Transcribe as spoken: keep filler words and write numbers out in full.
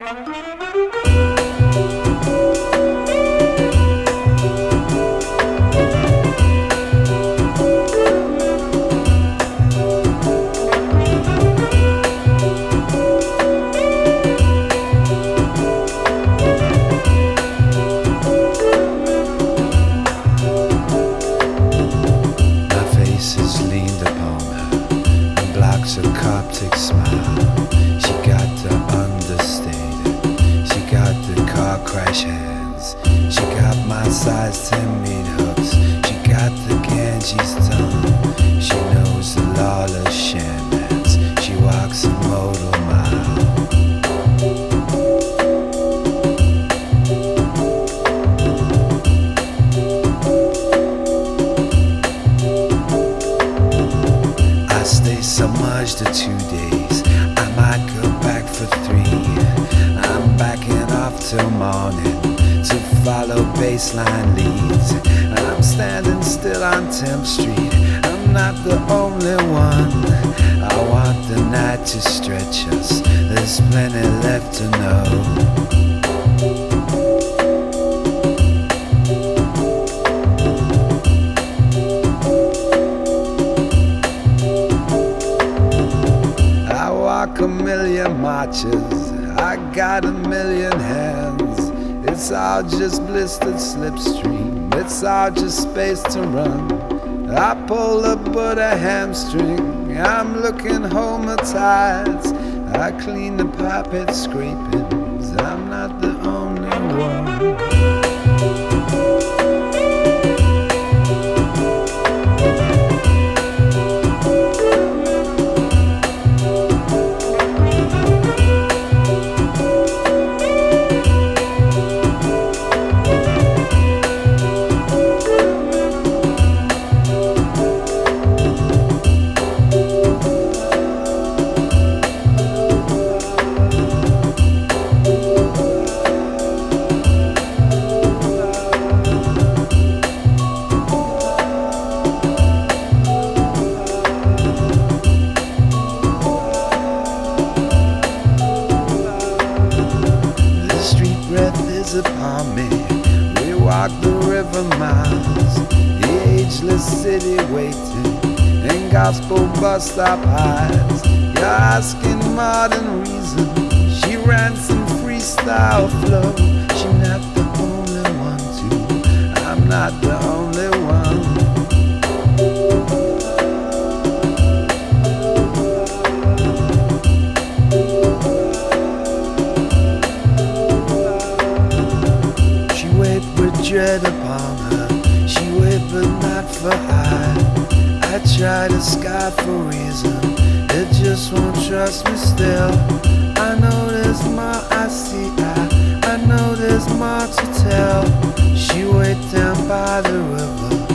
A Coptic smile. She got the understated. She got the car crash hands. She got my size ten meat hooks. She got the Ganges tongue. She knows the lawless shamans. She walks a modal mile. Submerged to two days, I might go back for three. I'm backing off till morning to follow baseline leads. I'm standing still on tenth Street. I'm not the only one. I want the night to stretch us. There's plenty left to know. A million marches, I got a million hands. It's all just blistered slipstream, it's all just space to run. I pull a Buddha hamstring, I'm looking homatides. I clean the pipette scrapings, I'm not the only one. Upon me, we walk the river miles, the ageless city waiting in gospel bus stop highs. You're asking modern reason, she ran some freestyle flow. She not the only one too, I'm not the only one. Dread upon her, she wait but not for I. I try to sky for reason, it just won't trust me still. I know there's more I see, I, I know there's more to tell. She wait down by the river,